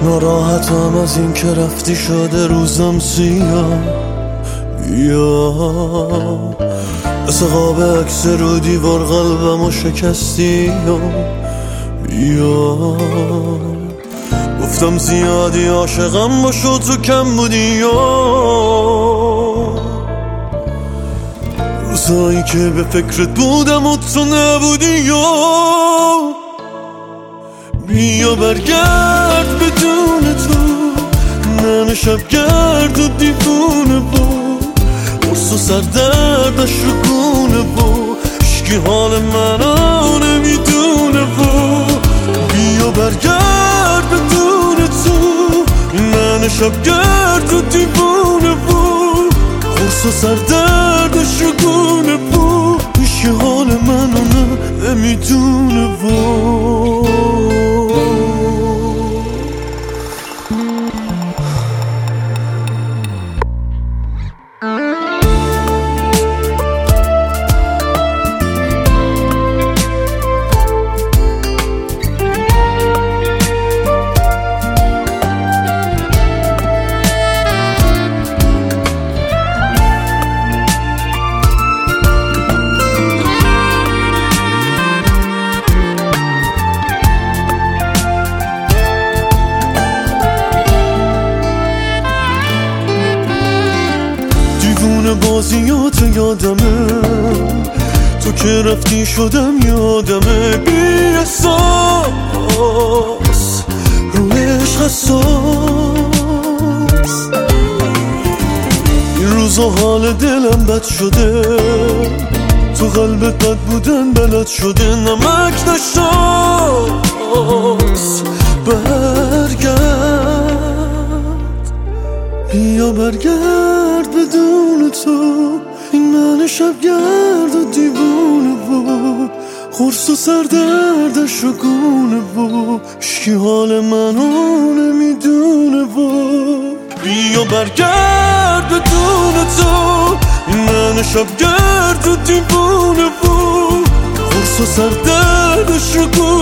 ناراحتم از این که رفتی شده روزم سیاه. بیا مثل قاب عکس رو دیوار قلبمو شکستی. بیا گفتم زیادی عاشقم باشو تو کم بودی. روزایی که به فکرت بودم و تو نبودی. بیا برگرد بدون تو، من شبگرد و دیوونه بود، قرص و سردردش رو گونه بود، عشقی حال منو نمیدونه بود. بیا برگرد بدون تو، من شبگرد و دیوونه بود، قرص و سردردش رو گونه بود، عشقی حال منو نمیدونه بود. بازیات یادمه، تو که رفتی شدم یادمه. بی احساس روی عشق حساس، این روزا حال دلم بد شده، تو قلبت بد بودن بلد شده. نمک نشاس برگرد، بیا برگرد بدون تو، این من شبگرد و دیوونه بود، قرص و سردردش رو گونه بود، عشقی حال منو نمیدونه بود. بیا برگرد بدون تو، این من شبگرد و دیوونه بود، قرص و سردردش رو گونه